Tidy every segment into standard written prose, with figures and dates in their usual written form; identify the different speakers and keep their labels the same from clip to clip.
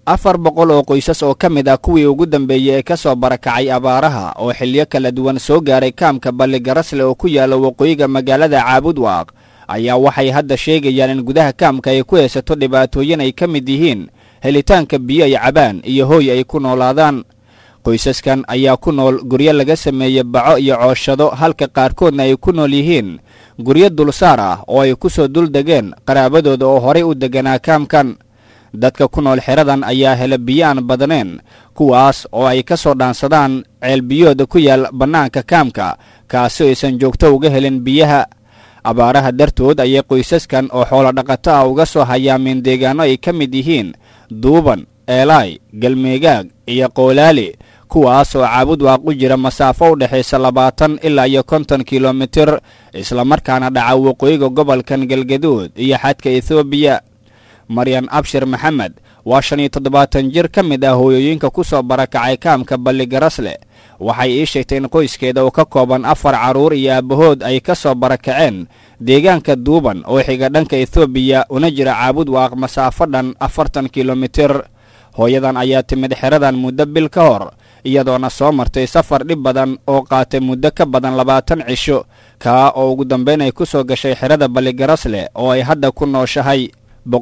Speaker 1: 400 oo qoysas oo ka mid ah kuwii ugu dambeeyay ee ka soo barakacay abaaraha oo xilliyo kala duwan soo gaaray kaamka Balligarasle oo ku yaala waqooyiga magaalada Caabudwaaq ayaa waxay hadda sheegayaan in gudaha kaamka ay ku haysato dhibaatooyin ay ka mid yihiin helitaanka biyo ay cabaan iyo hooy ay ku noolaadaan. qoysaskan ayaa ku nool guryo laga sameeyay baco iyo cooshado halka qaarkoodna ay ku nool yihiin guryo dulsaar ah oo ay ku soo duldegeen qaraabadooda oo horey u deganaa kaamkan. dadka ku nool xeradan ayaa hela biyo aan badnayn kuwaas oo ay ka soo dhaansadaan ceel biyooda ku yaal bannaanka kaamka kaasoo aysan joogto uga helin biyaha. abaaraha dartood ayay qoysaskan oo xoolo dhaqato ah uga soo hayaameen deegaano ay ka mid yihiin Duuban, Eelay, Galmeegaag iyo Qoolaali kuwaas oo Caabudwaaq u jira masaafo u dhaxaysa 20 ilaa 50 kiiloomitir isla markaana dhaca waqooyiga gobolkan Galgaduud iyo xadka Itoobiya. Maryan Abshir Maxamed waa 75 jir ka mid ah hooyooyinka ku soo barakacay kaamka Balligarasle. waxay ii sheegtay in qoyskeeda oo ka kooban 4 caruur iyo aabahood ay ka soo barakaceen deegaanka Duuban oo xiga dhanka Itoobiya una jira Caabudwaaq masaafo dhan 40 kiiloomitir. hooyadan ayaa timid xeradan muddo bil ka hor iyadoona soo martay safar dhib badan oo qaatay muddo ka badan 20 cisho ka oo ugu dambeyn ay ku soo gashay xerada Balligarasle oo ay hadda ku nooshahay.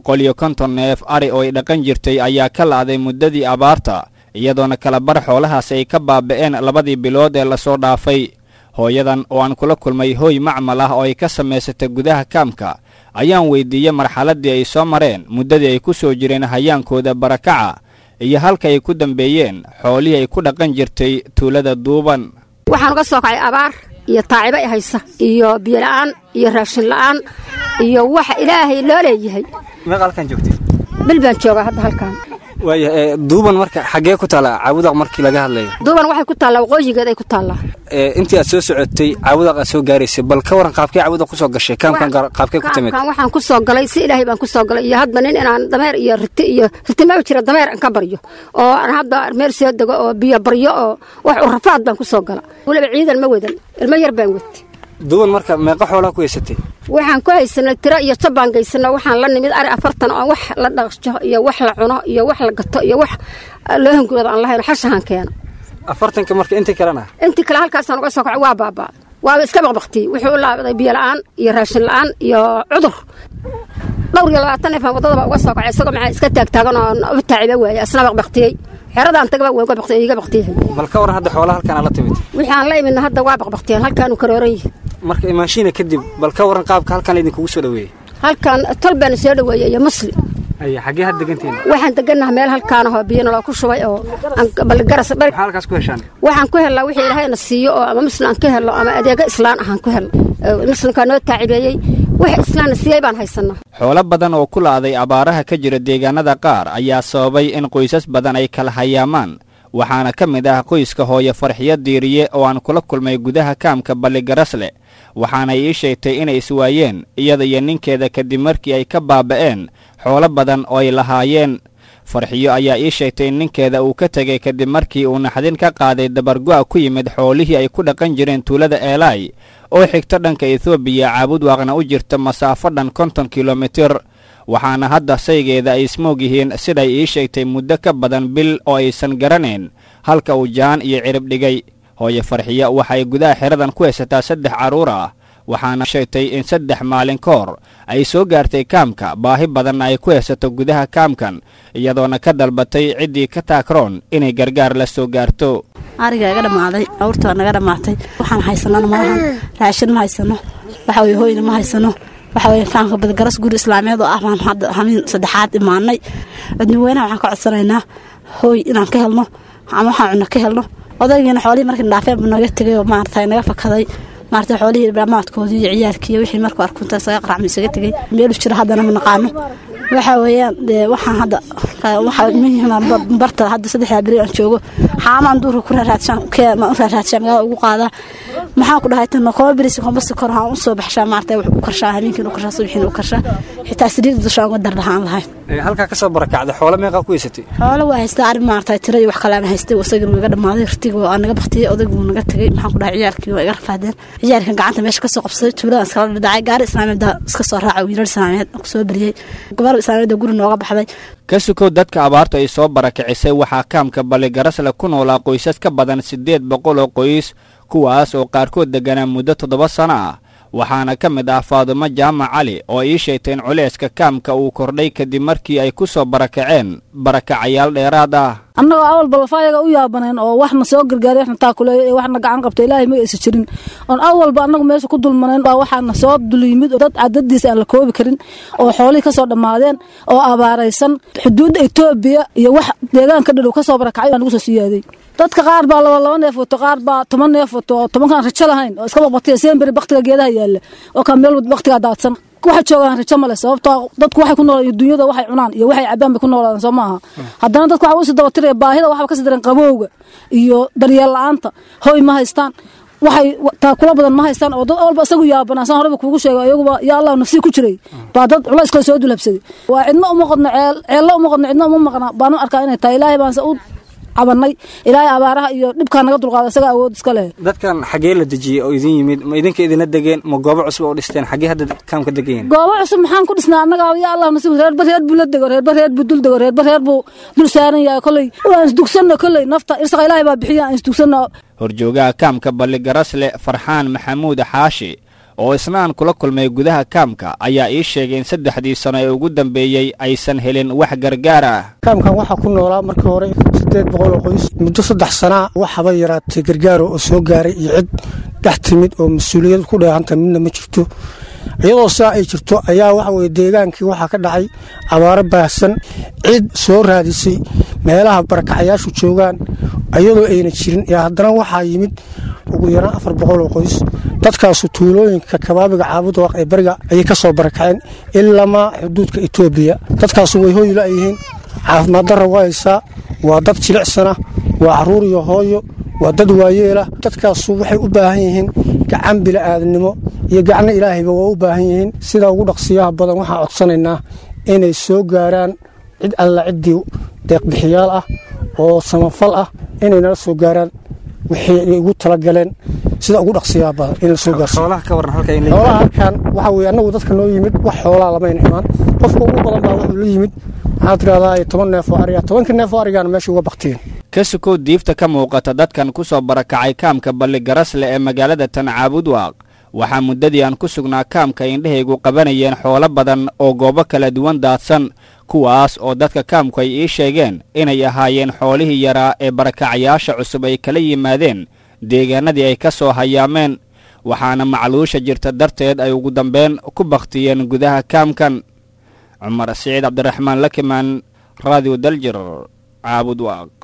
Speaker 1: 150 neef ari oo ay dhaqan jirtay ayaa ka laaday muddadii abaarta iyadoona kala bar xoolahaas ay ka baaba'een 2 bilood ee la soo dhaafay. hooyadan oo aan kula kulmay hooy macmal ah oo ay ka samaysatay gudaha kaamka ayaan weydiiyay marxaladii ay soo mareen muddadii ay ku soo jireen hayaankooda barakaca iyo halka ay ku dambeeyeen xoolihii ay ku dhaqan jirtay tuulada Duuban.
Speaker 2: waxaan uga soo kacay abaar iyo taaciba ay haysa iyo biyo la'aan iyo raashin la'aan iyo wax ilaahay loo leeyahay.
Speaker 1: ma qalkan joogtay
Speaker 2: bil baan joogaa hadda halkan.
Speaker 1: waaya Duuban marka xagee ku taala Caabudwaaq markii laga hadlayo?
Speaker 2: Duuban waxay ku taala waqooyigeeda ay ku taala.
Speaker 1: intii aad soo socotay Caabudwaaq soo gaaraysay bal ka waran qaabkii Caabudwaaq ku soo gashay kaamkan qaabkee ku timid?
Speaker 2: waxaan ku soo galay si ilaahay baan ku soo galay iyo hadba nin inaan dameer iyo riti ma jira dameer aan ka baryo oo aan hadda meel soo dago oo biyo baryo oo wax u rafaad baan ku soo gala waliba ciidan ma wadan ilmo yar baan wad.
Speaker 3: duwan marka meeqa xoolo ku haysatay
Speaker 2: waxaan ku haysanay tira iyo jabaan gaysana waxaan la nimid ari 40 oo wax la dhaqjo iyo wax la cuno iyo wax la gato iyo wax loo hangooda aan lahayn xashaan keena
Speaker 3: 40 marka inta kalena
Speaker 2: inta kala halkaas aan uga soo kacay waa baaba waa iska baqbaqti wuxuu laabaday biyo la'aan iyo raashin la'aan iyo cudur dhowr iyo 20 faan wadada uga soo kacay isagoo maxay iska taagtaagan oo u taaciba waayay asna baqbaqtiyay xeradaan tagaba way baqbaqtiyay iga baqtiyay
Speaker 3: bal ka waran hadda xoolaha halkaan la timid
Speaker 2: waxaan la imid hadda waa baqbaqtiyay halkaan u karooray
Speaker 3: marka imaashiina kadib bal ka waran qaabka halkaan idin kugu soo dhaweeyay
Speaker 2: halkaan tolbaan soo dhaweeyay iyo muslim
Speaker 3: ay xagee had degantiin
Speaker 2: waxaan deganahay meel halkaan oo biyana la ku shubay oo Balligaras dhar
Speaker 3: halkaas ku heshaan
Speaker 2: waxaan ku helaa wixii Ilaahayna siiyo oo ama muslim aan ka helo ama adeega islaan ahaan ku helo muslimka noo taacibeeyay wax islaan siiyay baan haysanaa
Speaker 1: xoolo badan oo ku laaday abaaraha ka jira deegaanada qaar ayaa sababay in qoysas badan ay kala hayaamaan waxaana ka mid ah qoyska hooyo Farxiyo Diiriye oo aan kula kulmay gudaha kaamka Balligarasle waxaana ay sheegtay inay iswaayeen iyada iyo ninkeeda kadib markii ay ka baaba'een xoolo badan oo ay lahaayeen Farxiyo ayaa ii sheegtay in ninkeeda uu ka tagay kadib markii uu naxdin ka qaaday dabargo'a ku yimid xoolihii ay ku dhaqan jireen tuulada Eelay oo xigta dhanka Itoobiya Caabudwaaqna u jirta masaafo dhan 50 kiiloomitir waxaana hadda saygeeda ay ismoog yihiin siday ii sheegtay muddo ka badan bil oo aysan garanayn halka uu jaan iyo cirib dhigay hooyo Farxiyo waxay gudaha xeradan ku haysataa 3 caruur ah waxaana sheegtay in 3 maalin ka hor ay soo gaartay kaamka baahi badan ay ku haysato gudaha kaamkan iyadoona ka dalbatay cidii ka taakroon inay gargaar la soo gaarto
Speaker 4: ariga iga dhamaaday awrta naga dhamaatay waxaan haysanaa ma lahan raashin ma haysano waxa way hooyna ma haysano waxa way kaamka Balligaras guri islaameed oo ah baan hadda hamin saddexaad imaanay dadweynaha waxaan ka codsanaynaa hooy inaan ka helno ama waxaan cunno ka helno odaygeena xoolihii markii dhaafeen buu naga tagay oo maartay naga fakaday maartay xoolihii dhamaadkoodii iyo ciyaarkii wixii markuu arkunta saga qaracmay isaga tagay meel jira hadana ma naqaano waxa weeyaan waxaan hadda waxa muhiim ah barta hadda 3 bari aan joogo xaamaan duur ku raadsan ma raadsan ugu qaada maxaa ku dhahay tan koob bariis kuma sokor ha u soo baxshaa maartay wax u karshaa habeenkii u karshaa subaxii u karshaa xitaa sariir dushaan uga dardhahaan lahayn
Speaker 3: halka ka soo barakacday xoolo meeqa ku haysatay
Speaker 4: xoolo waa haystaa arrin maartay tiro iyo wax kale aan haystay wasagan uga dhamaaday irtiga oo anaga baqtiyay odaygu naga tagay maxaa ku dhahay ciyaarkii oo iga rafaadeen ciyaarkan gacanta meesha ka soo qabsaday tuulada iskala dhacay gaari islaameed iska soo raacay wiilal islaameed ku soo bariyay gabar islaameed guri nooga baxday
Speaker 1: ka sukow dadka abaarta ay soo barakicisay waxaa kaamka Balligarasle ku noolaa qoysas ka badan 800 oo qoys kuwaas oo qaarkood deganaa muddo 7 sano ah waxaana ka mid ah Faadimo Jaamac Cali oo ay sheegteen culayska kaamka uu kordhay kadib markii ay ku soo barakaceen barakacayaal dheeraad ah
Speaker 5: annaga awal balfaayaga u yaabaneen oo waxna soo gargaaray waxna taakuleeyay waxna gacan qabtay ilaahay ma aysan jirin on awalba annagu meesha ku dulmaneen baa waxaana soo dulyimid dad cadadiisa aan la koobi karin oo xoolihii ka soo dhammaadeen oo abaaraysan xuduudda Itoobiya iyo wax deegaanka dhow ka soo barakacay aan ugu soo siyaaday dadka qaar baa laba neef wato qaar baa 10 neef wato 10 kan rajo lahayn oo iska baqtay seenbari baqtiga geedaha yaala oo ka meel baqtiga daadsan waxa joogan rajo male sababtoo dadku waxay ku noolaan dunyada waxay cunaan iyo waxay cabaan bay ku noolaan Soomaaliya haddana dadku waxa u soo dabatirey baahida waxa ka sii daran qabowga iyo daryeel la'aanta hooy ma haystaan waxay taakula badan ma haystaan oo dad walba isagu yaabanaasan horeba kuugu sheegay ayaguba yaa Allah nafsi ku jiray baa dad culays kala soo dulabsaday waa cidna uma qodna ceello uma qodna cidna uma maqna baan arkaa inay tahay ilaahay baan u cabanay ilaahay abaaraha iyo dhibka naga dulqaaday isaga awood iska leh
Speaker 3: dadkan xagee la dajiyay oo idin yimid ma idinka idina dageen ma goobo cusub oo dhisteen xagee hadda kaamka dageen
Speaker 5: goobo cusub maxaan ku dhisnaa annaga yaa Allah nasiib reer buu la dago reer buu dul dago reer buu dul saaran yahay kulay waan isdugsanna kulay nafta irsaqa ilaahay baa bixiya aan isdugsanna
Speaker 1: horjoogaha kaamka Balligarasle Farxaan Maxamuud Xaashi oo isnaan kula kulmay gudaha kaamka ayaa ii sheegay in 3 sano ee ugu dambeeyay aysan helin wax gargaar ah
Speaker 6: kaamkan waxa ku noolaa markii hore 800 oo qoys muddo 3 sano waxba yaraatay gargaar oo soo gaaray iyo cid dhex timid oo mas'uuliyad ku dheehanta midna ma jirto iyadoo saa ay jirto ayaa waxa way deegaankii waxa ka dhacay abaaro baahsan cid soo raadisay meelaha barakacayaashu joogaan iyadoo ayna jirin haddana waxa yimid ugu yaraan 400 oo qoys dadkaas tuulooyinka kabaabiga caabud waq ee bariga ay ka soo barakaceen ilaa xuduudka Itoobiya dadkaas way hooy la yihiin caafimaad darro waysa waa dad jilicsana waa caruur iyo hooyo waa dad waayeela dadkaas waxay u baahan yihiin gacan bilaadanimo iyo gacan ilaahayba waa u baahan yihiin sida ugu dhaqsiyaha badan waxa codsanaynaa inay soo gaaraan cid alla cidii deeq bixiyaal ah oo samafal ah inay nala soo gaaraan wixii ugu tala galeen sida ugu dhaqsiyaha badan inay soo gaarso
Speaker 3: xoolaha ka waran halka inay
Speaker 6: halkan waxa weey anagu dadka noo yimid wax xoolaha lama imaan qofka ugu badan baa wuxuu la yimid hadraaday 10 neef oo ariga 10 neef oo ariga meesha uga baqteen
Speaker 1: ka sukow diifta ka muuqata dadkan ku soo barakacay kaamka Balligarasle ee magaalada Tan Caabud Waaq waxa muddadii aan ku sugnaa kaamka indhahaygu qabanayeen xoolo badan oo goobo kala duwan daadsan kuwaas oo dadka kaamku ay ii sheegeen inay ahaayeen xoolihii yaraa ee barakacayaasha cusub ay kala yimaadeen deegaanadii ay ka soo hayaameen waxaana macluusha jirta darteed ay ugu dambeyn ku baqtiyeen gudaha kaamkan Cumar Saciid Cabdiraxmaan Lakimaan Radio Daljir Caabud Waaq